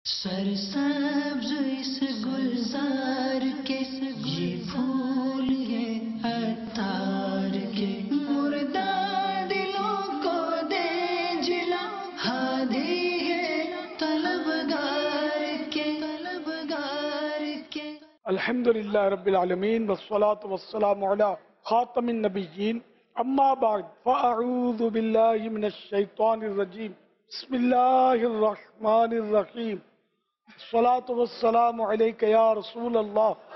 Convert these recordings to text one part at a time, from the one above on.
سرسبز اس گلزار کے یہ پھول ہیں عطار کے، مردہ دلوں کو دے جلا، ہادی ہے طلبگار کے، طلبگار کے۔ الحمدللہ رب العالمین والصلاة والسلام علی خاتم النبیین، اما بعد فاعوذ باللہ من الشیطان الرجیم، بسم اللہ الرحمن الرحیم، الصلاة والسلام علیک یا رسول اللہ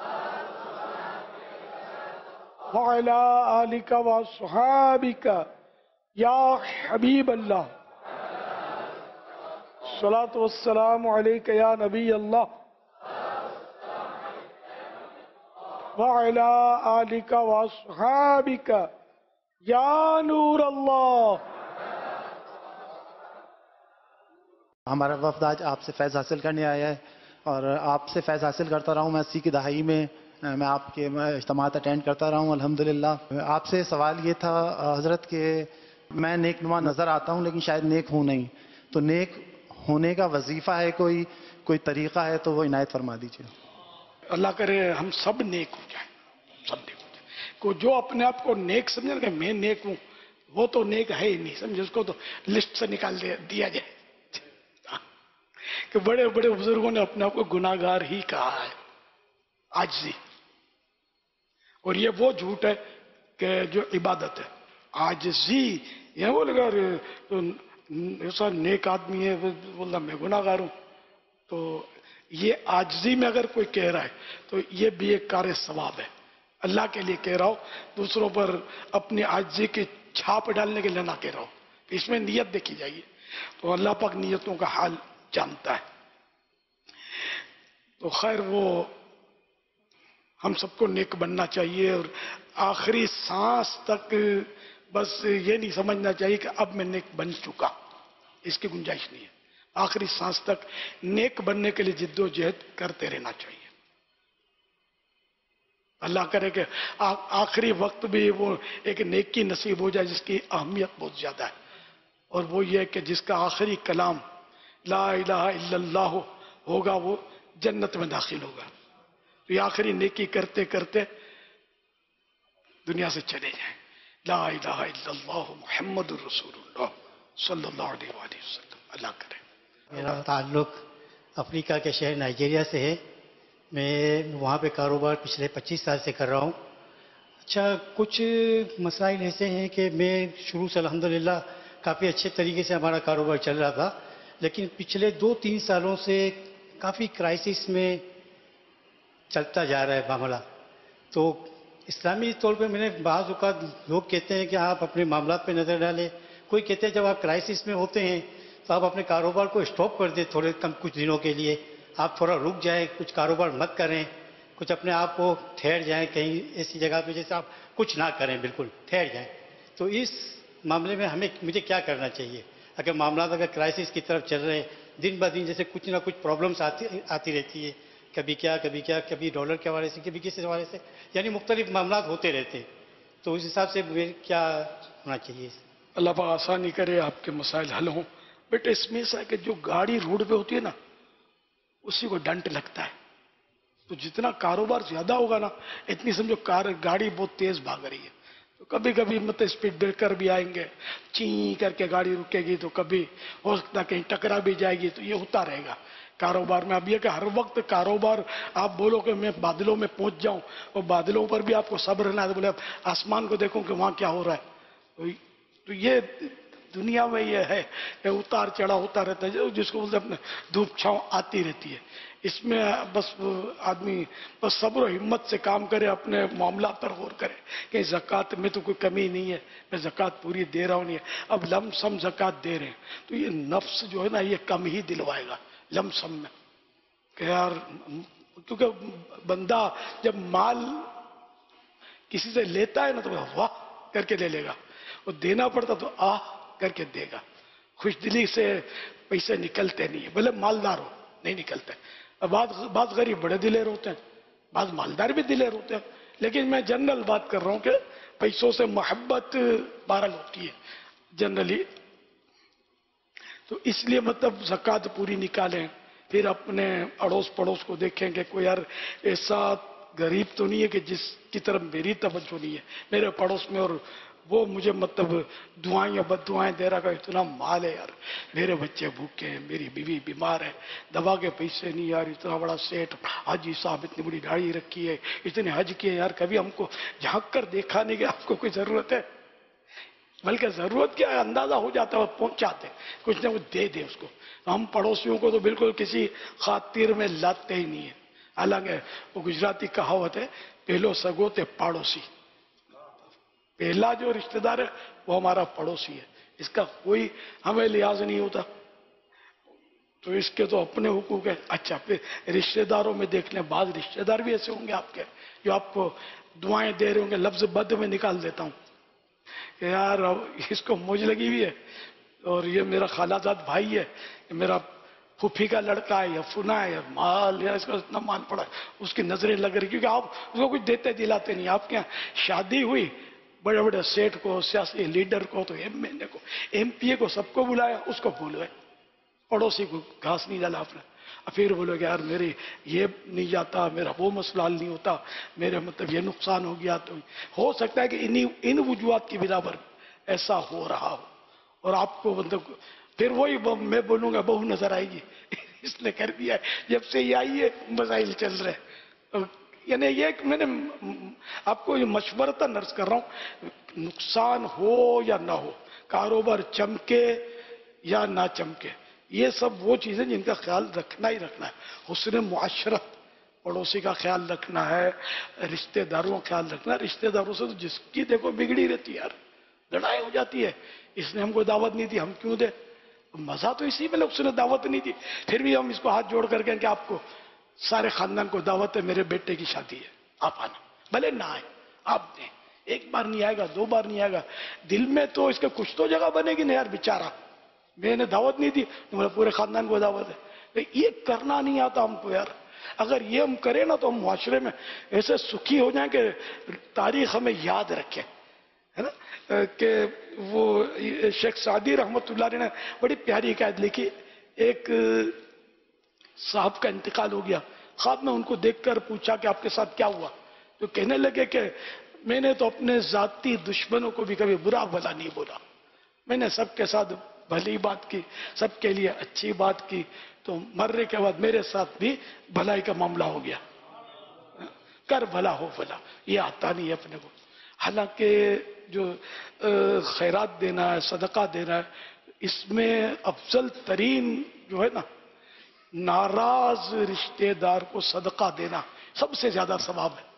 وعلی آلک واصحابک یا حبیب اللہ، الصلاة والسلام علیک یا نبی اللہ وعلی آلک واصحابک یا نور اللہ۔ ہمارا وفد آج آپ سے فیض حاصل کرنے آیا ہے اور آپ سے فیض حاصل کرتا رہا ہوں۔ میں 80 کی دہائی میں آپ کے اجتماعات اٹینڈ کرتا رہا ہوں الحمدللہ۔ آپ سے سوال یہ تھا حضرت کہ میں نیک نما نظر آتا ہوں لیکن شاید نیک ہوں نہیں، تو نیک ہونے کا وظیفہ ہے کوئی طریقہ ہے تو وہ عنایت فرما دیجیے۔ اللہ کرے ہم سب نیک ہو جائیں، سب نیک ہو جائیں۔ کو جو اپنے آپ کو نیک سمجھے کہ میں نیک ہوں، وہ تو نیک ہے ہی نہیں، سمجھے اس کو تو لسٹ سے نکال دیا جائے کہ بڑے بڑے بزرگوں نے اپنے آپ کو گناہگار ہی کہا ہے، عاجزی۔ اور یہ وہ جھوٹ ہے کہ جو عبادت ہے، عاجزی۔ یہ وہ لگا ایسا نیک آدمی ہے بولنا میں گناہگار ہوں، تو یہ عاجزی میں اگر کوئی کہہ رہا ہے تو یہ بھی ایک کار ثواب ہے، اللہ کے لیے کہہ رہا ہو، دوسروں پر اپنی عاجزی کی چھاپ ڈالنے کے لیے نہ کہہ رہا ہو، اس میں نیت دیکھی جائے تو اللہ پاک نیتوں کا حال جانتا ہے۔ تو خیر وہ ہم سب کو نیک بننا چاہیے، اور آخری سانس تک بس یہ نہیں سمجھنا چاہیے کہ اب میں نیک بن چکا، اس کی گنجائش نہیں ہے۔ آخری سانس تک نیک بننے کے لیے جد و جہد کرتے رہنا چاہیے۔ اللہ کرے کہ آخری وقت بھی وہ ایک نیکی نصیب ہو جائے جس کی اہمیت بہت زیادہ ہے، اور وہ یہ کہ جس کا آخری کلام لا الہ الا اللہ ہوگا وہ جنت میں داخل ہوگا۔ تو یہ آخری نیکی کرتے کرتے دنیا سے چلے جائیں۔ لا الہ الا اللہ محمد الرسول اللہ صلی اللہ علیہ وآلہ وسلم۔ اللہ کرے۔ میرا تعلق افریقہ کے شہر نائجیریا سے ہے۔ میں وہاں پہ کاروبار پچھلے 25 سال سے کر رہا ہوں۔ اچھا، کچھ مسائل ایسے ہیں کہ میں شروع سے الحمدللہ کافی اچھے طریقے سے ہمارا کاروبار چل رہا تھا، لیکن پچھلے 2-3 سالوں سے کافی کرائسس میں چلتا جا رہا ہے معاملہ۔ تو اسلامی طور پہ میں نے بعض اوقات لوگ کہتے ہیں کہ آپ اپنے معاملات پہ نظر ڈالیں، کوئی کہتے ہیں جب آپ کرائسس میں ہوتے ہیں تو آپ اپنے کاروبار کو اسٹاپ کر دیں کچھ دنوں کے لیے، آپ تھوڑا رک جائیں، کچھ کاروبار مت کریں، کچھ اپنے آپ کو ٹھہر جائیں کہیں ایسی جگہ پہ جیسے آپ کچھ نہ کریں، بالکل ٹھہر جائیں۔ تو اس معاملے میں مجھے کیا کرنا چاہیے؟ اگر معاملات کرائسس کی طرف چل رہے ہیں، دن بہ دن جیسے کچھ نہ کچھ پرابلمس آتی رہتی ہے، کبھی ڈالر کے حوالے سے، کبھی کسی حوالے سے، یعنی مختلف معاملات ہوتے رہتے ہیں، تو اس حساب سے کیا ہونا چاہیے؟ اللہ پاک آسانی کرے، آپ کے مسائل حل ہوں۔ بیٹا اس میں ایسا ہے کہ جو گاڑی روڈ پہ ہوتی ہے نا اسی کو ڈنٹ لگتا ہے، تو جتنا کاروبار زیادہ ہوگا نا اتنی سمجھو گاڑی بہت تیز بھاگ رہی ہے، تو کبھی کبھی اسپیڈ بریکر بھی آئیں گے، چین کر کے گاڑی رکے گی، تو کبھی ہو سکتا ہے کہیں ٹکرا بھی جائے گی، تو یہ ہوتا رہے گا کاروبار میں۔ اب یہ کہ ہر وقت کاروبار آپ بولو کہ میں بادلوں میں پہنچ جاؤں، اور بادلوں پر بھی آپ کو صبر رہنا ہے، تو بولے آسمان کو دیکھوں کہ وہاں کیا ہو رہا ہے۔ تو یہ دنیا میں یہ ہے کہ اتار چڑھا ہوتا رہتا ہے، جس کو بولتے اپنے دھوپ چھاؤں آتی رہتی ہے۔ اس میں بس آدمی بس صبر و ہمت سے کام کرے، اپنے معاملات پر غور کرے کہ زکوٰۃ میں تو کوئی کمی نہیں ہے، میں زکوٰۃ پوری دے رہا ہوں، نہیں ہے اب لم سم زکوٰۃ دے رہے ہیں، تو یہ نفس جو ہے نا یہ کم ہی دلوائے گا لم سم میں، کہ یار کیونکہ بندہ جب مال کسی سے لیتا ہے نا تو واہ کر کے لے لے گا، اور دینا پڑتا تو آہ کر کے دے گا۔ خوش دلی سے پیسے نکلتے نہیں ہیں، بھلے مالدار ہو نہیں نکلتے۔ بعض غریب بڑے دلیر ہوتے ہیں، بعض مالدار بھی دلیر ہوتے ہیں، لیکن میں جنرل بات کر رہا ہوں کہ پیسوں سے محبت بہرحال ہوتی ہے جنرلی۔ تو اس لیے مطلب زکوٰۃ پوری نکالیں، پھر اپنے اڑوس پڑوس کو دیکھیں کہ کوئی یار ایسا غریب تو نہیں ہے کہ جس کی طرف میری توجہ نہیں ہے میرے پڑوس میں، اور وہ مجھے مطلب دعائیں یا بد دعائیں دے رہا، کہ اتنا مال ہے یار، میرے بچے بھوکے ہیں، میری بیوی بیمار ہے، دوا کے پیسے نہیں یار، اتنا بڑا سیٹ حاجی صاحب اتنی بڑی داڑھی رکھی ہے، اتنے حج کیے یار، کبھی ہم کو جھانک کر دیکھا نہیں کہ آپ کو کوئی ضرورت ہے؟ بلکہ ضرورت کیا ہے اندازہ ہو جاتا ہے، وہ پہنچاتے کچھ نہ کچھ دے دے اس کو. ہم پڑوسیوں کو تو بالکل کسی خاطر میں لاتے ہی نہیں ہے. حالانکہ وہ گجراتی کہاوت ہے، پہلو سگو تے پڑوسی، پہلا جو رشتہ دار ہے وہ ہمارا پڑوسی ہے، اس کا کوئی ہمیں لحاظ نہیں ہوتا. تو اس کے تو اپنے حقوق ہیں. اچھا پھر رشتہ داروں میں دیکھ لیں، بعض رشتہ دار بھی ایسے ہوں گے آپ کے جو آپ کو دعائیں دے رہے ہوں گے، لفظ بد میں نکال دیتا ہوں کہ یار اس کو موج لگی ہوئی ہے، اور یہ میرا خالہ زاد بھائی ہے، یہ میرا پھوپھی کا لڑکا ہے یا فنا ہے، یا مال یا اس کا اتنا مال پڑا ہے، اس کی نظریں لگ رہی، کیونکہ آپ اس کو کچھ دیتے دلاتے نہیں. آپ کے یہاں شادی ہوئی، بڑے بڑے سیٹ کو، سیاسی لیڈر کو، تو ایم این اے کو، ایم پی اے کو، سب کو بلایا، اس کو بھول گئے، پڑوسی کو گھاس نہیں ڈالا آپ نے. پھر بولو کہ یار میری یہ نہیں جاتا، میرا وہ مسئلہ حل نہیں ہوتا، میرے مطلب یہ نقصان ہو گیا. تو ہو سکتا ہے کہ ان وجوہات کی بنا پر ایسا ہو رہا ہو، اور آپ کو مطلب پھر وہی میں بولوں گا بہو نظر آئے گی اس نے کر دیا ہے، جب سے یہ آئی ہے مسائل چل رہے. یعنی یہ میں نے آپ کو یہ مشورتاً عرض کر رہا ہوں، نقصان ہو یا نہ ہو، کاروبار چمکے یا نہ چمکے، یہ سب وہ چیزیں جن کا خیال رکھنا ہی رکھنا ہے. حسن معاشرت، پڑوسی کا خیال رکھنا ہے، رشتہ داروں کا خیال رکھنا ہے. رشتہ داروں سے تو جس کی دیکھو بگڑی رہتی ہے یار، لڑائی ہو جاتی ہے، اس نے ہم کو دعوت نہیں دی، ہم کیوں دیں؟ مزہ تو اسی میں، اس نے دعوت نہیں دی، پھر بھی ہم اس کو ہاتھ جوڑ کر کہیں کہ آپ کو سارے خاندان کو دعوت ہے، میرے بیٹے کی شادی ہے، آپ آنا. بھلے نہ آئے، آپ دیں. ایک بار نہیں آئے گا، دو بار نہیں آئے گا، دل میں تو اس کے کچھ تو جگہ بنے گی نا یار، بیچارہ میں نے دعوت نہیں دی، پورے خاندان کو دعوت ہے. یہ کرنا نہیں آتا ہم کو یار. اگر یہ ہم کریں نا تو ہم معاشرے میں ایسے سکھی ہو جائیں کہ تاریخ ہمیں یاد رکھے، ہے نا. کہ وہ شیخ سعدی رحمت اللہ علیہ نے بڑی پیاری حکایت لکھی. ایک صاحب کا انتقال ہو گیا، خواب میں ان کو دیکھ کر پوچھا کہ آپ کے ساتھ کیا ہوا؟ تو کہنے لگے کہ میں نے تو اپنے ذاتی دشمنوں کو بھی کبھی برا بھلا نہیں بولا، میں نے سب کے ساتھ بھلی بات کی، سب کے لیے اچھی بات کی، تو مرنے کے بعد میرے ساتھ بھی بھلائی کا معاملہ ہو گیا. کر بھلا ہو بھلا، یہ آتا نہیں ہے اپنے کو. حالانکہ جو خیرات دینا ہے، صدقہ دینا ہے، اس میں افضل ترین جو ہے نا، ناراض رشتہ دار کو صدقہ دینا سب سے زیادہ ثواب ہے.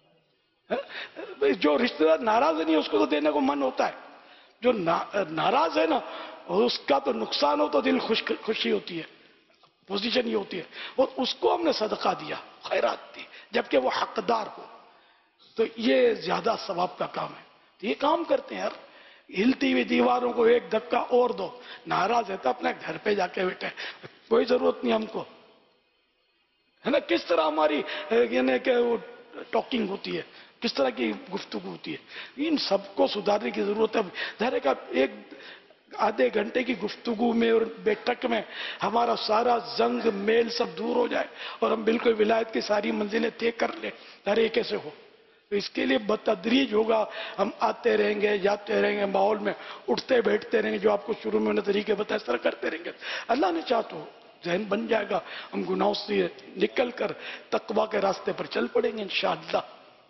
جو رشتہ دار ناراض نہیں اس کو تو دینے کو من ہوتا ہے، جو ناراض ہے نا اس کا تو نقصان ہو تو دل خوشی ہوتی ہے، پوزیشن یہ ہوتی ہے، اور اس کو ہم نے صدقہ دیا، خیرات دی، جبکہ وہ حقدار ہو، تو یہ زیادہ ثواب کا کام ہے. تو یہ کام کرتے ہیں یار. ہلتی ہوئی دیواروں کو ایک دھکا اور دو، ناراض ہے تو اپنے گھر پہ جا کے بیٹھے، کوئی ضرورت نہیں ہم کو، ہے نا. کس طرح ہماری یعنی کہ وہ ٹاکنگ ہوتی ہے، کس طرح کی گفتگو ہوتی ہے، ان سب کو سدھارنے کی ضرورت ہے. ظاہر ہے ایک آدھے گھنٹے کی گفتگو میں اور بیٹھک میں ہمارا سارا زنگ میل سب دور ہو جائے اور ہم بالکل ولایت کی ساری منزلیں طے کر لیں، ظاہر ہے کیسے ہو؟ تو اس کے لیے بتدریج ہوگا، ہم آتے رہیں گے، جاتے رہیں گے، ماحول میں اٹھتے بیٹھتے رہیں گے، جو آپ کو شروع میں انہیں طریقے بتائے اس طرح کرتے رہیں گے. اللہ نے چاہ تو ذہن بن جائے گا، ہم گناہوں سے نکل کر تقویٰ کے راستے پر چل پڑیں گے انشاءاللہ.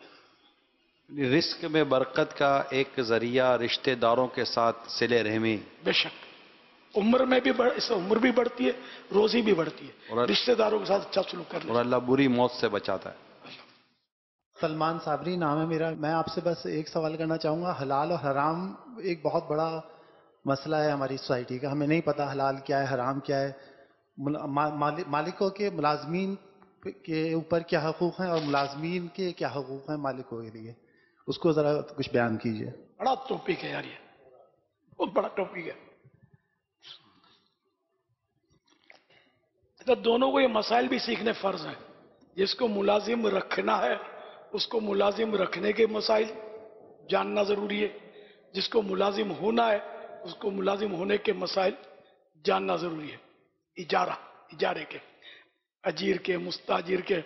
رزق میں برکت کا ایک ذریعہ رشتہ داروں کے ساتھ صلہ رحمی. بے شک عمر میں بھی اس سے عمر بھی بڑھتی ہے، روزی بھی بڑھتی ہے، رشتہ داروں کے ساتھ اچھا سلوک کرنا، اور اللہ بری موت سے بچاتا ہے. سلمان صابری نام ہے میرا. میں آپ سے بس ایک سوال کرنا چاہوں گا. حلال اور حرام ایک بہت بڑا مسئلہ ہے ہماری سوسائٹی کا. ہمیں نہیں پتا حلال کیا ہے، حرام کیا ہے. مالکوں کے ملازمین کے اوپر کیا حقوق ہیں اور ملازمین کے کیا حقوق ہیں مالکوں کے لیے، اس کو ذرا کچھ بیان کیجیے. بڑا ٹاپک ہے یار، یہ بہت بڑا ٹاپک ہے. دونوں کو یہ مسائل بھی سیکھنے فرض ہیں. جس کو ملازم رکھنا ہے اس کو ملازم رکھنے کے مسائل جاننا ضروری ہے، جس کو ملازم ہونا ہے اس کو ملازم ہونے کے مسائل جاننا ضروری ہے. اجارے کے अजीर के, मुस्ताजिर के,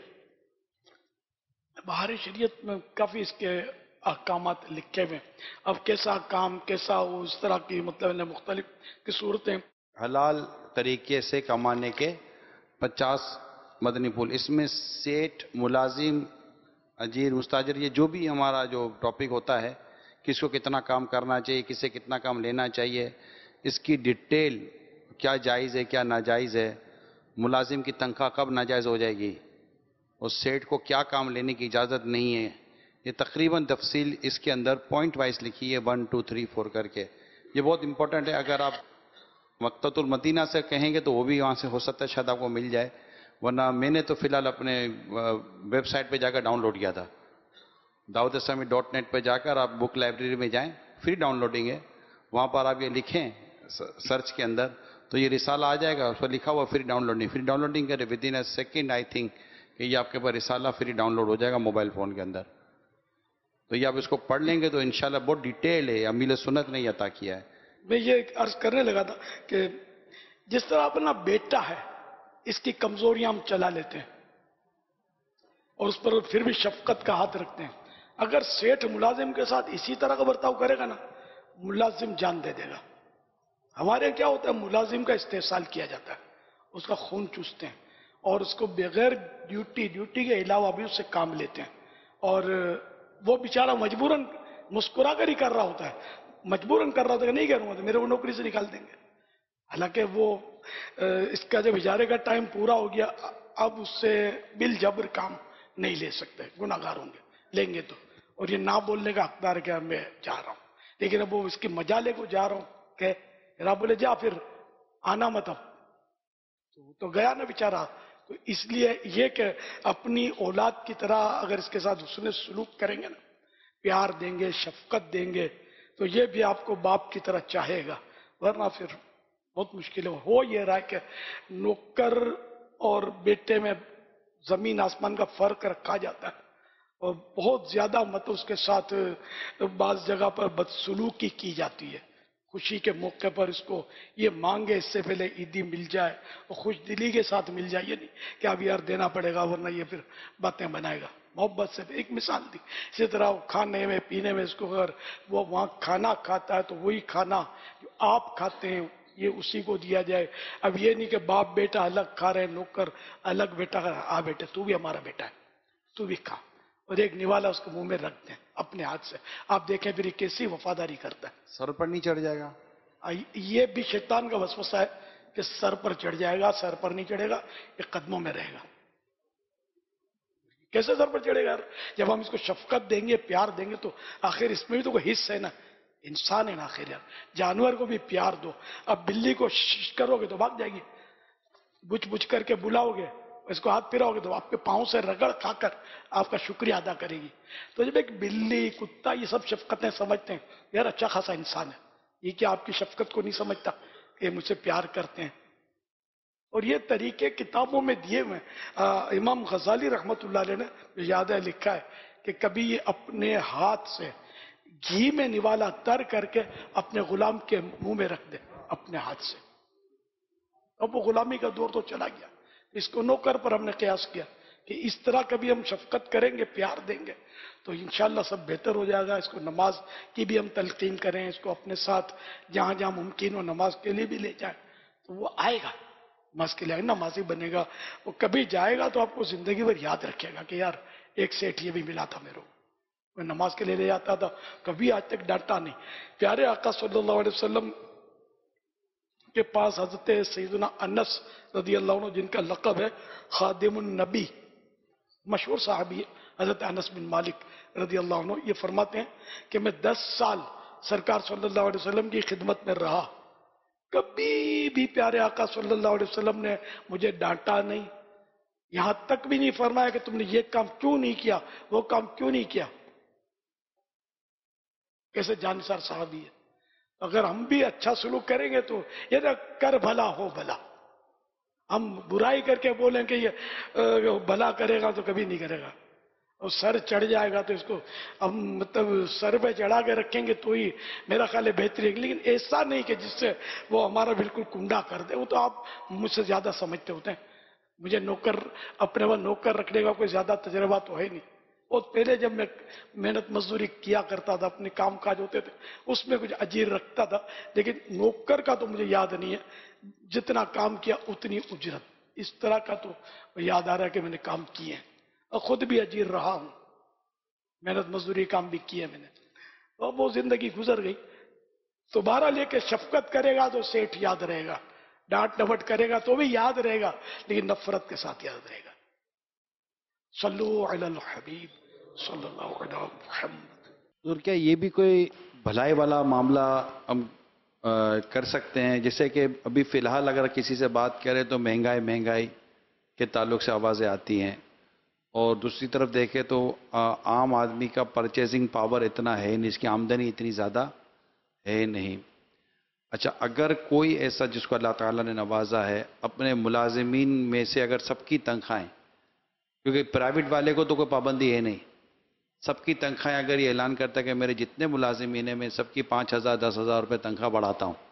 बाहरी शरीयत में काफ़ी इसके अहकामात लिखे हुए हैं। अब कैसा काम, कैसा वो, इस तरह की मतलब मुख्तलिफ की सूरतें। हलाल तरीके से कमाने के 50 मदनी फूल, इसमें सेठ, मुलाजिम, अजीर, मुस्ताजिर, ये जो भी हमारा जो टॉपिक होता है, किसको कितना काम करना चाहिए, किसे कितना काम लेना चाहिए, इसकी डिटेल, क्या जायज़ है क्या नाजायज़ है, मुलाजिम की तनख्वाह कब नाजायज़ हो जाएगी, और सेठ को क्या काम लेने की इजाज़त नहीं है, ये तकरीबन तफसील इसके अंदर पॉइंट वाइज लिखी है 1 2 3 4 करके। ये बहुत इंपॉर्टेंट है। अगर आप मक्ततुल मदीना से कहेंगे तो वो भी वहाँ से हो सकता है शायद आपको मिल जाए, वरना मैंने तो फ़िलहाल अपने वेबसाइट पे जाकर डाउनलोड किया था। dawood-islami.net पे जाकर आप बुक लाइब्रेरी में जाएं, फ्री डाउनलोडिंग है, वहाँ पर आप ये लिखें सर्च के अंदर तो ये रिसाला आ जाएगा, उस पर लिखा हुआ फ्री डाउनलोडिंग करें, within a second I think कि ये आपके पास रिसाला फ्री डाउनलोड हो जाएगा मोबाइल फ़ोन के अंदर। तो ये आप इसको पढ़ लेंगे तो इंशाल्लाह बहुत डिटेल है, अमील सुन्नत ने अता किया है। मैं ये अर्ज करने लगा था कि जिस तरह अपना बेटा है, इसकी कमजोरियां हम चला लेते हैं और उस पर फिर भी शफकत का हाथ रखते हैं। अगर सेठ मुलाजिम के साथ इसी तरह का बर्ताव करेगा ना, मुलाजिम जान दे देगा। हमारे यहाँ क्या होता है, मुलाजिम का इस्तेहसाल किया जाता है, उसका खून चूसते हैं और उसको बगैर ड्यूटी के अलावा भी उससे काम लेते हैं, और वो बेचारा मजबूरन मुस्कुरा कर ही कर रहा होता है, मजबूरन कर रहा होता है, नहीं करूंगा तो मेरे को नौकरी से निकाल देंगे। हालांकि वो इसका जब इजारे का टाइम पूरा हो गया, अब उससे बिल जबर काम नहीं ले सकते, गुनाहगार होंगे, लेंगे तो, और ये ना बोलने का हकदार क्या, मैं जा रहा हूं, लेकिन अब वो इसकी मजाले को जा रहा हूं कि जरा बोले जा फिर आना मत, अब तो गया ना बेचारा। तो इसलिए ये कि अपनी औलाद की तरह अगर इसके साथ हुस्न सलूक करेंगे ना, प्यार देंगे, शफकत देंगे, तो ये भी आपको बाप की तरह चाहेगा, वरना फिर बहुत मुश्किल हो ये रहा है कि नौकर और बेटे में जमीन आसमान का फर्क रखा जाता है, और बहुत ज्यादा मतलब उसके साथ बाज जगह पर बदसलूकी की जाती है। खुशी के मौके पर इसको ये मांगे इससे पहले ईदी मिल जाए और खुश दिली के साथ मिल जाए, ये नहीं कि अब यार देना पड़ेगा वरना ये फिर बातें बनाएगा। मोहब्बत से एक मिसाल दी। इसी तरह खाने में पीने में इसको अगर वो वहाँ खाना खाता है तो वही खाना जो आप खाते हैं ये उसी को दिया जाए। अब ये नहीं कि बाप बेटा अलग खा रहे हैं, नौकर अलग बेटा खा रहा है, आ बेटे तू भी हमारा बेटा है, तू भी खा, और एक निवाला उसको मुंह में रख दें अपने हाथ से। आप देखें फिर ये कैसी वफादारी करता है। सर पर नहीं चढ़ जाएगा। ये भी शैतान का वसवसा है कि सर पर चढ़ जाएगा, सर पर नहीं चढ़ेगा, ये कदमों में रहेगा। कैसे सर पर चढ़ेगा? जब हम इसको शफकत देंगे, प्यार देंगे, तो आखिर इसमें भी तो कोई हिस्सा है ना, इंसान है ना आखिर यार। जानवर को भी प्यार दो। अब बिल्ली को शिश करोगे तो भाग जाएगी, बुझ बुझ करके बुलाओगे, इसको हाथ फिराओगे तो आपके पांव से रगड़ खाकर आपका शुक्रिया अदा करेगी। तो जब एक बिल्ली, कुत्ता, ये सब शफकतें समझते हैं, यार अच्छा खासा इंसान है, ये क्या आपकी शफकत को नहीं समझता कि मुझसे प्यार करते हैं? और ये तरीके किताबों में दिए हुए हैं। इमाम गजाली रहमतुल्लाह अलैह ने याद है लिखा है कि कभी ये अपने हाथ से घी में निवाला तर करके अपने गुलाम के मुंह में रख दे अपने हाथ से। अब वो गुलामी का दौर तो चला गया, इसको नौकर पर हमने कयास किया कि इस तरह कभी हम शफकत करेंगे, प्यार देंगे तो इंशाअल्लाह सब बेहतर हो जाएगा। इसको नमाज की भी हम तलकीन करें, इसको अपने साथ जहां जहां मुमकिन हो नमाज के लिए भी ले जाए तो वो आएगा, नमाज के लिए नमाजी बनेगा। वो कभी जाएगा तो आपको जिंदगी भर याद रखेगा कि यार एक सेठ ये भी मिला था मेरे को, मैं नमाज के लिए ले जाता था, कभी आज तक डांटा नहीं। प्यारे आका सल्लल्लाहु अलैहि वसल्लम के पास हजरत सैयदना अनस रदी अल्लाह अन्हु, जिनका लक़ब है खादिमुन नबी, मशहूर साहबी है हजरत अनस बिन मालिक रदी अल्लाह अन्हु, ये फरमाते हैं कि मैं 10 साल सरकार सल्लल्लाहु अलैहि वसल्लम की खिदमत में रहा, कभी भी प्यारे आका सल्लल्लाहु अलैहि वसल्लम ने मुझे डांटा नहीं, यहां तक भी नहीं फरमाया कि तुमने ये काम क्यों नहीं किया, वो काम क्यों नहीं किया। कैसे जानसार साहबी है। अगर हम भी अच्छा सलूक करेंगे तो ये ना कर भला हो भला, हम बुराई करके बोलें कि ये भला करेगा तो कभी नहीं करेगा, और सर चढ़ जाएगा तो इसको हम मतलब सर पे चढ़ा के रखेंगे तो ही मेरा ख्याल है बेहतरी है। लेकिन ऐसा नहीं कि जिससे वो हमारा बिल्कुल कुंडा कर दे, वो तो आप मुझसे ज्यादा समझते होते हैं। مجھے نوکر اپنے وہ نوکر رکھنے کا کوئی زیادہ تجربہ تو ہے نہیں. بہت پہلے جب میں محنت مزدوری کیا کرتا تھا، اپنے کام کاج ہوتے تھے، اس میں کچھ اجیر رکھتا تھا، لیکن نوکر کا تو مجھے یاد نہیں ہے. جتنا کام کیا اتنی اجرت، اس طرح کا تو یاد آ رہا ہے کہ میں نے کام کیے ہیں، اور خود بھی اجیر رہا ہوں، محنت مزدوری کام بھی کیا میں نے. اور وہ زندگی گزر گئی. تو بہرحال لے کے شفقت کرے گا تو سیٹھ یاد رہے گا، ڈانٹ ڈپٹ کرے گا تو بھی یاد رہے گا، لیکن نفرت کے ساتھ یاد رہے گا. صلو علی الحبیب صلی اللہ علیہ محمد. حضور کیا یہ بھی کوئی بھلائی والا معاملہ ہم کر سکتے ہیں؟ جیسے کہ ابھی فی الحال اگر کسی سے بات کریں تو مہنگائی کے تعلق سے آوازیں آتی ہیں، اور دوسری طرف دیکھیں تو عام آدمی کا پرچیزنگ پاور اتنا ہے نہیں، اس کی آمدنی اتنی زیادہ ہے نہیں. اچھا، اگر کوئی ایسا جس کو اللہ تعالیٰ نے نوازا ہے، اپنے ملازمین میں سے اگر سب کی تنخواہیں، کیونکہ پرائیویٹ والے کو تو کوئی پابندی ہے نہیں، سب کی تنخواہیں اگر یہ اعلان کرتا ہے کہ میرے جتنے ملازمین ہیں میں سب کی 5,000 10,000 روپے تنخواہ بڑھاتا ہوں،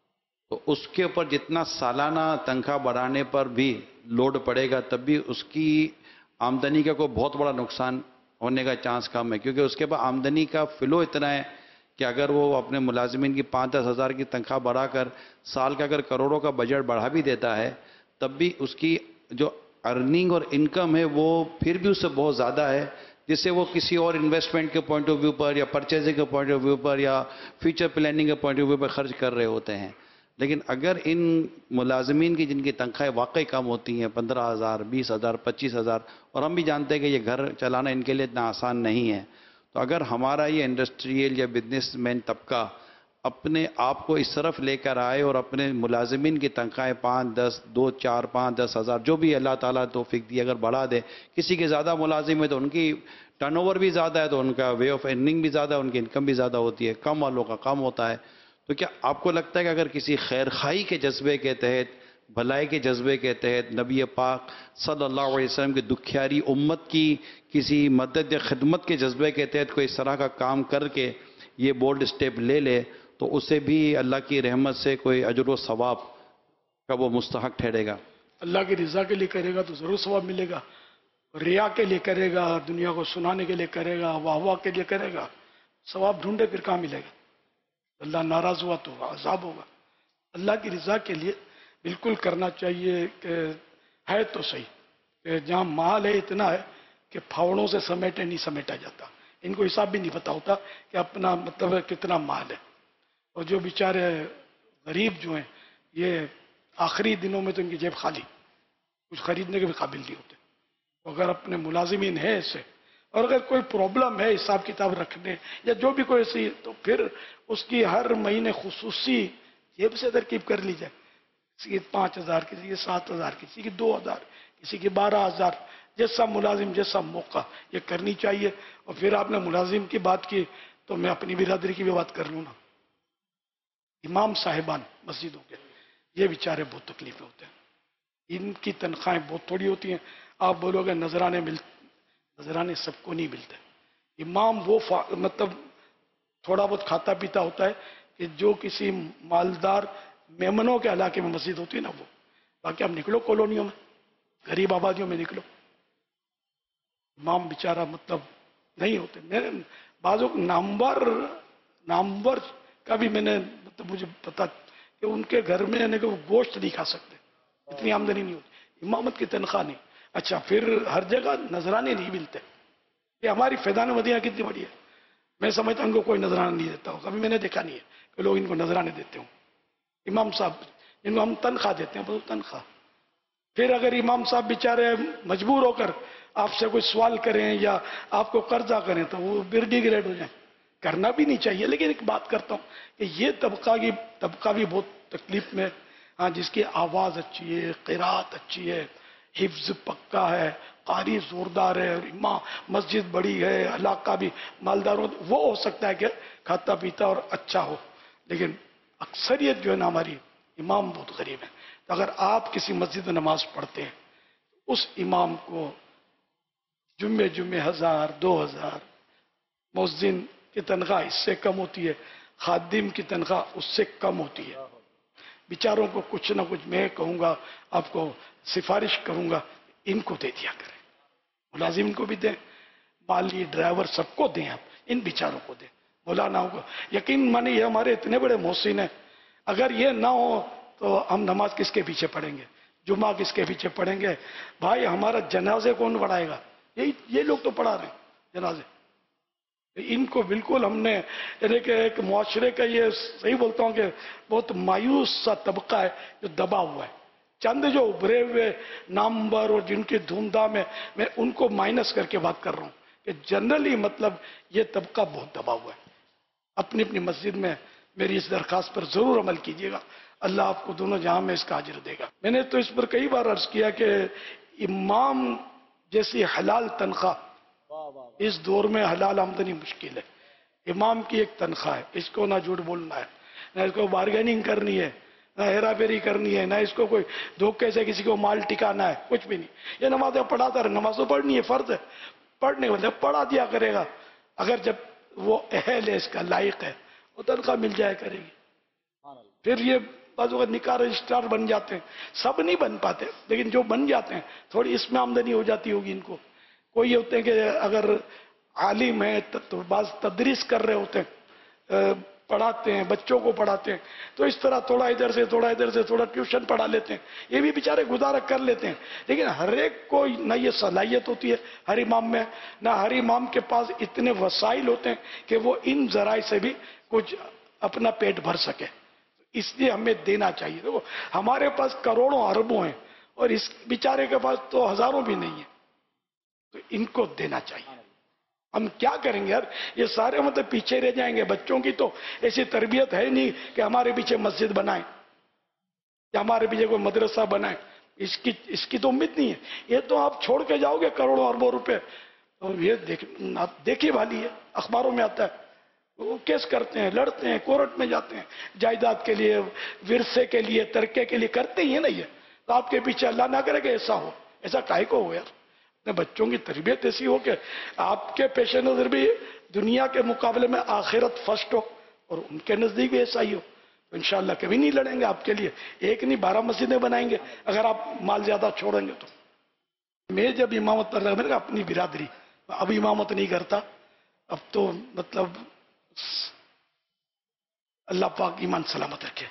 تو اس کے اوپر جتنا سالانہ تنخواہ بڑھانے پر بھی لوڈ پڑے گا، تب بھی اس کی آمدنی کا کوئی بہت بڑا نقصان ہونے کا چانس کم ہے، کیونکہ اس کے پاس آمدنی کا فلو اتنا ہے کہ اگر وہ اپنے ملازمین کی 5-10 ہزار کی تنخواہ بڑھا کر سال کا اگر کروڑوں کا بجٹ بڑھا بھی دیتا ہے، تب بھی اس کی جو ارننگ اور انکم ہے وہ پھر بھی اس سے بہت زیادہ ہے، جس سے وہ کسی اور انویسٹمنٹ کے پوائنٹ آف ویو پر یا پرچیزنگ کے پوائنٹ آف ویو پر یا فیوچر پلاننگ کے پوائنٹ آف ویو پر خرچ کر رہے ہوتے ہیں. لیکن اگر ان ملازمین کی جن کی تنخواہیں واقعی کم ہوتی ہیں، 15,000 20,000 25,000، اور ہم بھی جانتے ہیں کہ یہ گھر چلانا ان کے لیے اتنا آسان نہیں ہے، تو اگر ہمارا یہ انڈسٹریل یا بزنس مین طبقہ اپنے آپ کو اس طرف لے کر آئے اور اپنے ملازمین کی تنخواہیں 5-10 2 4 5 10 ہزار جو بھی اللہ تعالیٰ توفیق دی اگر بڑھا دے، کسی کے زیادہ ملازم ہے تو ان کی ٹرن اوور بھی زیادہ ہے تو ان کا وے آف ارننگ بھی زیادہ ہے، ان کی انکم بھی زیادہ ہوتی ہے، کم والوں کا کم ہوتا ہے. تو کیا آپ کو لگتا ہے کہ اگر کسی خیر خواہی کے جذبے کے تحت، بھلائی کے جذبے کے تحت، نبی پاک صلی اللہ علیہ وسلم کی دکھیاری امت کی کسی مدد یا خدمت کے جذبے کے تحت کوئی اس طرح کا کام کر کے یہ بولڈ اسٹیپ لے لے، تو اسے بھی اللہ کی رحمت سے کوئی اجر و ثواب کا وہ مستحق ٹھہرے گا؟ اللہ کی رضا کے لیے کرے گا تو ضرور ثواب ملے گا. ریا کے لیے کرے گا، دنیا کو سنانے کے لیے کرے گا، واہ واہ کے لیے کرے گا، ثواب ڈھونڈے پھر کہاں ملے گا؟ اللہ ناراض ہوا تو عذاب ہوگا. اللہ کی رضا کے لیے بالکل کرنا چاہیے کہ ہے تو صحیح کہ جہاں مال ہے اتنا ہے کہ پھاوڑوں سے سمیٹے نہیں سمیٹا جاتا. ان کو حساب بھی نہیں پتا ہوتا کہ اپنا مطلب کتنا مال ہے. اور جو بیچارے غریب جو ہیں یہ آخری دنوں میں تو ان کی جیب خالی، کچھ خریدنے کے بھی قابل نہیں ہوتے. اگر اپنے ملازمین ہیں ایسے، اور اگر کوئی پرابلم ہے حساب کتاب رکھنے یا جو بھی کوئی ایسی، تو پھر اس کی ہر مہینے خصوصی جیب سے ترکیب کر لی جائے. کسی کی 5,000، کسی کی 7,000، کسی کی 2,000، کسی کی 12,000، جیسا ملازم جیسا موقع یہ کرنی چاہیے. اور پھر آپ نے ملازم کی بات کی تو میں اپنی برادری کی بھی بات کر لوں نا. امام صاحبان مسجدوں کے یہ بیچارے بہت تکلیف میں ہوتے ہیں، ان کی تنخواہیں بہت تھوڑی ہوتی ہیں. آپ بولو گے نذرانے سب کو نہیں ملتے. امام وہ مطلب تھوڑا بہت کھاتا پیتا ہوتا ہے کہ جو کسی مالدار میمنوں کے علاقے میں مسجد ہوتی ہے نا وہ. باقی آپ نکلو کالونیوں میں، غریب آبادیوں میں نکلو، امام بیچارہ مطلب نہیں ہوتے. میرے بعضوں نامور کا بھی میں نے مطلب مجھے پتا کہ ان کے گھر میں یعنی کہ وہ گوشت نہیں کھا سکتے، اتنی آمدنی نہیں ہوتی. امامت کی تنخواہ نہیں. اچھا پھر ہر جگہ نذرانے نہیں ملتے. یہ ہماری فیضان مدینہ کتنی بڑی ہے، میں سمجھتا ہوں ان کو کوئی نذرانہ نہیں دیتا ہوں. کبھی میں نے دیکھا نہیں ہے کہ لوگ ان کو نذرانے دیتے ہوں. امام صاحب جن کو ہم تنخواہ دیتے ہیں بہت تنخواہ. پھر اگر امام صاحب بیچارے مجبور ہو کر آپ سے کوئی سوال کریں یا آپ کو قرضہ کریں تو وہ برڈی گریڈ ہو جائیں. کرنا بھی نہیں چاہیے. لیکن ایک بات کرتا ہوں کہ یہ طبقہ بھی بہت تکلیف میں، ہاں، جس کی آواز اچھی ہے، قرات اچھی ہے، حفظ پکا ہے، قاری زوردار ہے، اور امام مسجد بڑی ہے، علاقہ بھی مالدار ہو، وہ ہو سکتا ہے کہ کھاتا پیتا اور اچھا ہو. لیکن اکثریت جو ہے نا ہماری امام بہت غریب ہے. تو اگر آپ کسی مسجد میں نماز پڑھتے ہیں اس امام کو جمعے 1,000 2,000، مؤذن کی تنخواہ اس سے کم ہوتی ہے، خادم کی تنخواہ اس سے کم ہوتی ہے. बेचारों को कुछ ना कुछ मैं कहूँगा, आपको सिफारिश करूँगा, इनको दे दिया करें, मुलाजिम को भी दें, माली ड्राइवर सबको दें, आप इन बेचारों को दें, मौलानाओं को। यकीन माने ये हमारे इतने बड़े मोहसिन हैं, अगर ये ना हो तो हम नमाज किसके पीछे पढ़ेंगे, जुमा किसके पीछे पढ़ेंगे? भाई हमारा जनाजे कौन पढ़ाएगा? ये लोग तो पढ़ा रहे हैं जनाजे। इनको बिल्कुल हमने, यानी कि एक मुआशरे का, ये सही बोलता हूँ कि बहुत मायूस सा तबका है जो दबा हुआ है। चंद जो उभरे हुए नामवर और जिनकी धूमधाम है, मैं उनको माइनस करके बात कर रहा हूँ कि जनरली मतलब ये तबका बहुत दबा हुआ है। अपनी अपनी मस्जिद में मेरी इस दरखास्त पर जरूर अमल कीजिएगा, अल्लाह आपको दोनों जहां में इसका अजर देगा। मैंने तो इस पर कई बार अर्ज किया कि इमाम जैसी हलाल तनख्वाह इस दौर में हलाल आमदनी मुश्किल है। इमाम की एक तनख्वाह है, इसको ना झूठ बोलना है, ना इसको बार्गेनिंग करनी है, ना हेरा फेरी करनी है, ना इसको कोई धोखे से किसी को माल टिकाना है, कुछ भी नहीं। ये नमाज़ें पढ़ाता रहे, नमाज तो पढ़नी है, फर्ज है, पढ़ने मतलब पढ़ा दिया करेगा। अगर जब वो अहल है, इसका लायक है, वो तनख्वाह मिल जाया करेगी। फिर ये बाजू का निकाह रजिस्ट्रार बन जाते हैं, सब नहीं बन पाते, लेकिन जो बन जाते हैं थोड़ी इसमें आमदनी हो जाती होगी इनको। कोई ये होते हैं कि अगर आलिम है तो बाज तदरीस कर रहे होते हैं, पढ़ाते हैं, बच्चों को पढ़ाते हैं, तो इस तरह थोड़ा इधर से थोड़ा इधर से थोड़ा ट्यूशन पढ़ा लेते हैं, ये भी बेचारे गुजारा कर लेते हैं। लेकिन हर एक को ना ये सलाहियत होती है हर इमाम में, ना हर इमाम के पास इतने वसाइल होते हैं कि वो इन जराए से भी कुछ अपना पेट भर सके। इसलिए हमें देना चाहिए। देखो हमारे पास करोड़ों अरबों हैं और इस बेचारे के पास तो हजारों भी नहीं है, तो इनको देना चाहिए। हम क्या करेंगे यार, ये सारे मतलब पीछे रह जाएंगे। बच्चों की तो ऐसी तरबियत है नहीं कि हमारे पीछे मस्जिद बनाए या हमारे पीछे कोई मदरसा बनाए, इसकी तो उम्मीद नहीं है। ये तो आप छोड़ के जाओगे करोड़ों अरबों रुपए। और ये आप देखिए वाली है, अखबारों में आता है, वो केस करते हैं, लड़ते हैं, कोर्ट में जाते हैं, जायदाद के लिए, विरसे के लिए, तरके के लिए करते ही है ना। ये तो आपके पीछे अल्लाह ना करे कि ऐसा हो, ऐसा काहे को हो यार। अपने बच्चों की तरबियत ऐसी हो कि आपके पेश नजर भी दुनिया के मुकाबले में आखिरत फर्स्ट हो और उनके नजदीक भी ऐसा ही हो, तो इंशाअल्लाह कभी नहीं लड़ेंगे आपके लिए। एक नहीं 12 मस्जिदें बनाएंगे अगर आप माल ज्यादा छोड़ेंगे तो। मैं जब इमामत पर लगा, मैंने कहा अपनी बिरादरी, अब इमामत नहीं करता, अब तो मतलब अल्लाह पाक ईमान सलामत रखे।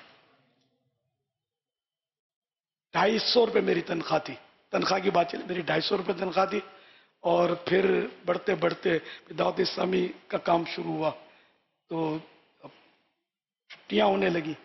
250 रुपये मेरी तनख्वाह थी, तनख्वाह की बात चली, मेरी 250 रुपये तनख्वाह थी। और फिर बढ़ते बढ़ते दावत इस्लामी का काम शुरू हुआ, तो छुट्टियां होने लगी।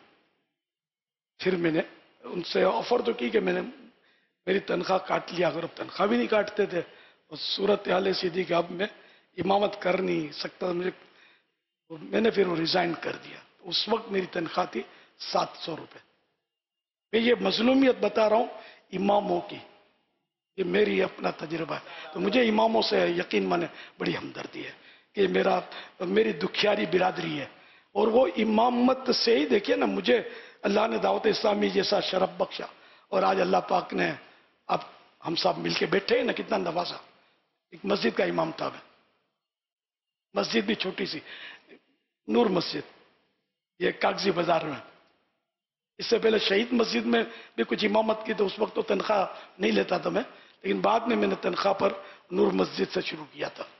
फिर मैंने उनसे ऑफर तो की कि मेरी तनख्वाह काट लिया अगर। अब तनख्वाह भी नहीं काटते थे और सूरत हाल ऐसी थी कि अब मैं इमामत कर नहीं सकता, मैंने फिर वो रिजाइन कर दिया। उस वक्त मेरी तनख्वाह थी 700 रुपये। मैं ये मजलूमियत बता रहा हूं इमामों की, ये मेरी अपना तजुर्बा है। तो मुझे इमामों से यकीन माने बड़ी हमदर्दी है कि मेरी दुखियारी बिरादरी है। और वो इमामत से ही देखिए ना, मुझे अल्लाह ने दावत इस्लामी जैसा शरफ बख्शा, और आज अल्लाह पाक ने, अब हम सब मिलके बैठे हैं ना, कितना नवाजा। एक मस्जिद का इमाम था मैं, मस्जिद भी छोटी सी, नूर मस्जिद, ये कागजी बाजार में। इससे पहले शहीद मस्जिद में भी कुछ इमामत की, तो उस वक्त तो तनख्वाह नहीं लेता था मैं, लेकिन बाद में मैंने तनख्वाह पर नूर मस्जिद से शुरू किया था।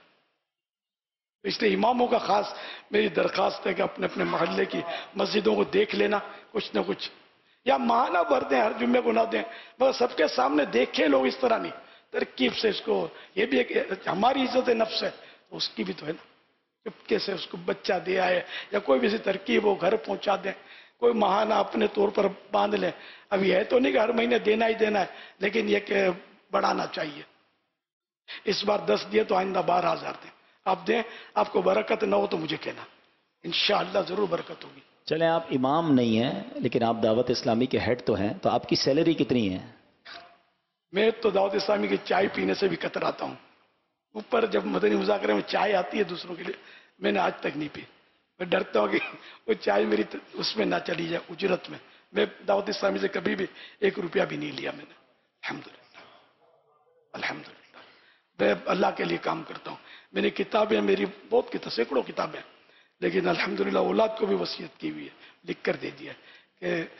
इसलिए इमामों का खास मेरी दरखास्त है कि अपने अपने मोहल्ले की मस्जिदों को देख लेना, कुछ न कुछ, या माना भर दें, हर जुम्मे को ना दें, मगर सबके सामने देखे लोग, इस तरह नहीं, तरकीब से इसको। ये भी एक हमारी इज्जत नफ्स है, तो उसकी भी तो है ना, चुपके से उसको बच्चा दे आए या कोई भी ऐसी तरकीब हो, घर पहुंचा दें, कोई महाना अपने तौर पर बांध लें। अब यह तो नहीं कि हर महीने देना ही देना है, लेकिन यह कि बढ़ाना चाहिए। इस बार 10 दिए तो आइंदा 12,000 दें, आप दें, आपको बरकत ना हो तो मुझे कहना, इंशाअल्लाह जरूर बरकत होगी। चले, आप इमाम नहीं हैं लेकिन आप दावत इस्लामी के हेड तो हैं, तो आपकी सैलरी कितनी है? मैं तो दावत इस्लामी की चाय पीने से भी कतराता हूं। ऊपर जब मदनी मुज़ाकरे में चाय आती है दूसरों के लिए, मैंने आज तक नहीं पी। मैं डरता हूं कि वो चाय मेरी उसमें ना चली जाए, उजरत में। मैं दावत इस्लामी से कभी भी 1 रुपया भी नहीं लिया मैंने, अल्हम्दुलिल्लाह, अल्हम्दुलिल्लाह। मैं अल्लाह के लिए काम करता हूँ। मेरी किताबें, मेरी बहुत किताब, सैकड़ों किताबें, लेकिन अल्हम्दुलिल्लाह औलाद को भी वसीयत की हुई है, लिख कर दे दिया कि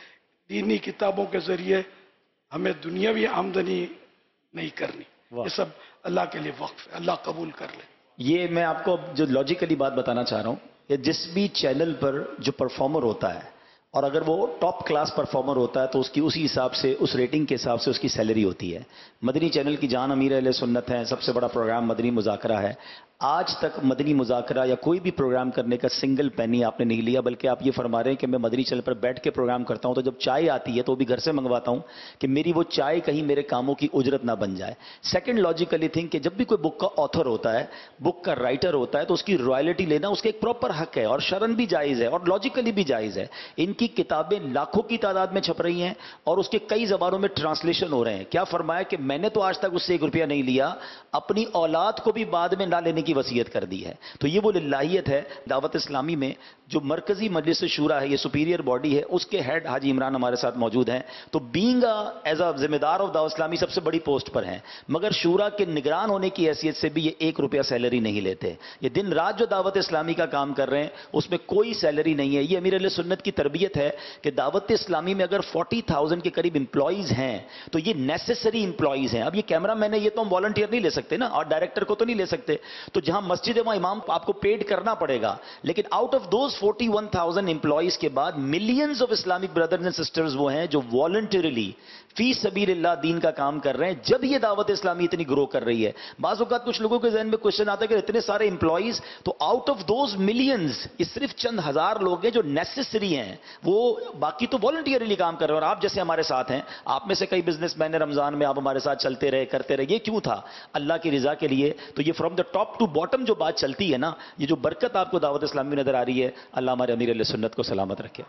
दीनी किताबों के जरिए हमें दुनियावी आमदनी नहीं करनी। वाह। ये सब अल्लाह के लिए वक्फ है, अल्लाह कबूल कर ले। ये मैं आपको जो लॉजिकली बात बताना चाह रहा हूं कि जिस भी चैनल पर जो परफॉर्मर होता है और अगर वो टॉप क्लास परफॉर्मर होता है तो उसकी उसी हिसाब से, उस रेटिंग के हिसाब से उसकी सैलरी होती है। मदनी चैनल की जान अमीर अहले सुन्नत है, सबसे बड़ा प्रोग्राम मदनी मुज़ाकरा है। आज तक मदनी मुज़ाकरा या कोई भी प्रोग्राम करने का सिंगल पैनी आपने नहीं लिया, बल्कि आप ये फरमा रहे हैं कि मैं मदनी चैनल पर बैठ के प्रोग्राम करता हूं तो जब चाय आती है तो भी घर से मंगवाता हूं कि मेरी वो चाय कहीं मेरे कामों की उजरत ना बन जाए। सेकंड लॉजिकली थिंक कि जब भी कोई बुक का ऑथर होता है, बुक का राइटर होता है, तो उसकी रॉयल्टी लेना उसका एक प्रॉपर हक है और शरन भी जायज़ है और लॉजिकली भी जायज़ है। इनकी किताबें लाखों की तादाद में छप रही हैं और उसके कई ज़बानों में ट्रांसलेशन हो रहे हैं। क्या फरमाया कि मैंने तो आज तक उससे 1 रुपया नहीं लिया, अपनी औलाद को भी बाद में ना लेने की वसीयत कर दी है। तो ये वो लिल्लाहियत है दावत इस्लामी में। जो मरकजी मजलिस शूरा है, ये सुपीरियर बॉडी है, उसके हेड हाजी इमरान हमारे साथ मौजूद हैं। तो बीइंग एज अ जिम्मेदार ऑफ दावत इस्लामी सबसे बड़ी पोस्ट पर हैं, मगर शूरा के निगरान होने की हैसियत से भी ये 1 रुपया सैलरी नहीं लेते। ये दिन रात जो दावत इस्लामी का काम कर रहे हैं उसमें कोई सैलरी नहीं है। ये अमीर अहले सुन्नत की तरबियत है कि दावत इस्लामी में अगर 40,000 के करीब इंप्लॉइज हैं तो ये नेसेसरी इंप्लॉइज हैं। अब ये कैमरा मैन है, ये तो हम वॉलंटियर नहीं ले सकते ना, और डायरेक्टर को तो नहीं ले सकते। तो जहां मस्जिद है वहां इमाम आपको पेड करना पड़ेगा, लेकिन आउट ऑफ दोज 41,000 इंप्लॉइज के बाद millions of Islamic brothers and sisters वो हैं जो वॉलंटरीली फी सबीलिल्लाह दीन का काम कर रहे हैं। जब ये दावत इस्लामी इतनी ग्रो कर रही है, बाज़ औक़ात कुछ लोगों के ज़हन में क्वेश्चन आता है कि इतने सारे इंप्लॉइज, तो आउट ऑफ दोज मिलियंस ये सिर्फ चंद हजार लोग हैं जो नेसेसरी हैं, वो बाकी तो वॉलंटियरली काम कर रहे हैं। और आप जैसे हमारे साथ हैं, आप में से कई बिजनेसमैन हैं, रमजान में आप हमारे साथ चलते रहे, करते रहे। ये क्यों था? अल्लाह की रजा के लिए। तो ये from the top to bottom जो बात चलती है ना, ये जो बरकत आपको दावत इस्लामी में नजर आ रही है, अल्लाह हमारे अमीर अहले सुन्नत को सलामत रखे।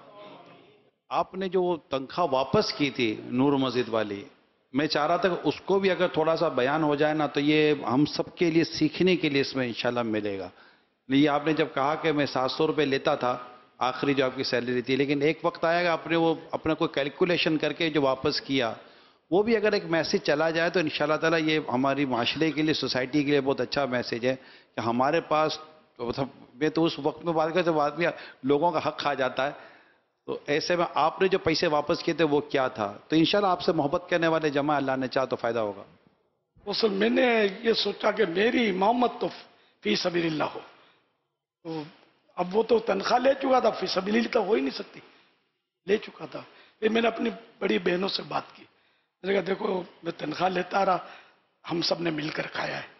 आपने जो तनख्वाह वापस की थी नूर मस्जिद वाली, मैं चाह रहा था कि उसको भी अगर थोड़ा सा बयान हो जाए ना, तो ये हम सबके लिए सीखने के लिए इसमें इंशाल्लाह मिलेगा। ये आपने जब कहा कि मैं 700 रुपये लेता था आखिरी जो आपकी सैलरी थी, लेकिन एक वक्त आएगा आपने वो अपना कोई कैलकुलेशन करके जो वापस किया, वो भी अगर एक मैसेज चला जाए तो इंशाल्लाह ताला ये हमारी माशरे के लिए, सोसाइटी के लिए बहुत अच्छा मैसेज है कि हमारे पास, मतलब मैं तो उस वक्त में बात करता जब आदमी लोगों का हक खा जाता है, तो ऐसे में आपने जो पैसे वापस किए थे वो क्या था? तो इंशाल्लाह आपसे मोहब्बत करने वाले जमा अल्लाह ने चाहा तो फायदा होगा। वो सर मैंने ये सोचा कि मेरी इमामत तो फी सबीलिल्लाह हो, तो अब वो तो तनख्वाह ले चुका था, फी सबीलिल्लाह तो हो ही नहीं सकती, ले चुका था। फिर मैंने अपनी बड़ी बहनों से बात की, मैंने कहा देखो मैं तनख्वाह लेता रहा, हम सब ने मिलकर खाया है,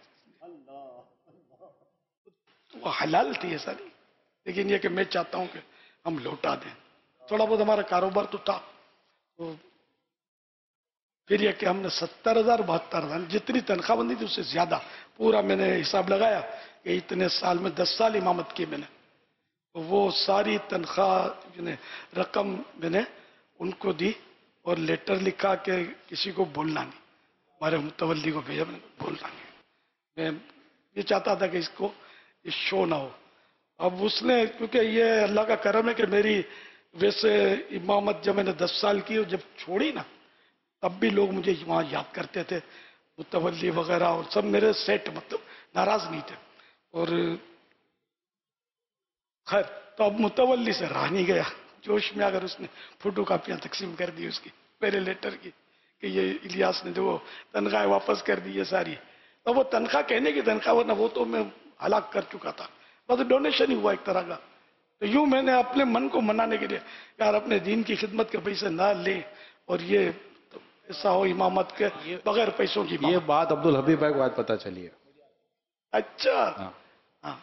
तो वो हलाल थी ऐसा नहीं, लेकिन ये कि मैं चाहता हूं कि हम लौटा दें। थोड़ा बहुत हमारा कारोबार तो था, तो फिर यह कि हमने 70,000 72,000 जितनी तनख्वाह बंदी थी उससे ज्यादा पूरा मैंने हिसाब लगाया कि इतने साल में 10 साल इमामत की मैंने, तो वो सारी तनख्वाह रकम मैंने उनको दी और लेटर लिखा कि किसी को बोलना नहीं, हमारे मुतवल्ली को भेजा, मैंने बोलना नहीं। मैं ये चाहता था कि इसको ये शो ना हो। अब उसने, क्योंकि ये अल्लाह का करम है कि मेरी वैसे इमामत जब मैंने 10 साल की और जब छोड़ी ना, तब भी लोग मुझे वहाँ याद करते थे, मुतवल्ली वगैरह, और सब मेरे सेट, मतलब नाराज नहीं थे। और खैर तो अब मुतवल्ली से रहा नहीं गया, जोश में अगर उसने फोटो कापियाँ तकसीम कर दी उसकी मेरे लेटर की कि ये इलियास ने जो तनख्वाह वापस कर दी है सारी, तो वो तनख्वाह कहने की तनख्वाह, वरना वो तो मैं हलाक कर चुका था, बस डोनेशन ही हुआ एक तरह का। तो यूं मैंने अपने मन को मनाने के लिए, यार अपने दीन की खिदमत के पैसे ना ले, और ये तो ऐसा हो इमामत के बगैर पैसों की ये बात अब्दुल हबीब भाई को आज पता चली है। अच्छा हाँ। हाँ,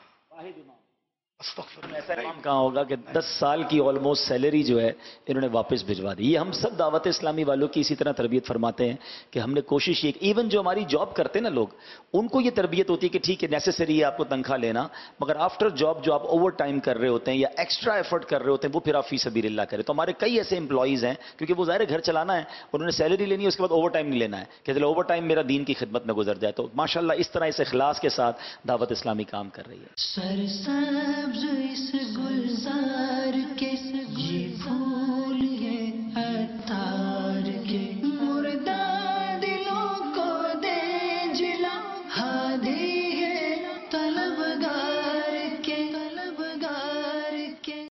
ऐसा इमाम कहा होगा कि 10 साल की ऑलमोस्ट सैलरी जो है इन्होंने वापस भिजवा दी। ये हम सब दावत इस्लामी वालों की इसी तरह तरबियत फरमाते हैं कि हमने कोशिश ये, इवन जो हमारी जॉब करते हैं ना लोग, उनको ये तरबियत होती है कि ठीक है नेसेसरी है आपको तनख्वाह लेना, मगर आफ्टर जॉब जो आप ओवर टाइम कर रहे होते हैं या एक्स्ट्रा एफर्ट कर रहे होते हैं वो फिर आप फी सबीलिल्लाह करें। तो हमारे कई ऐसे इंप्लॉइज हैं, क्योंकि वो ज़ाहिर घर चलाना है, उन्होंने सैलरी लेनी है, उसके बाद ओवर टाइम नहीं लेना है कि चलो ओवर टाइम मेरा दीन की खिदमत में गुजर जाए। तो माशाल्लाह इस तरह इस इखलास के साथ दावत इस्लामी काम कर रही है। सरसब्ज़ इस गुलजार के ये फूल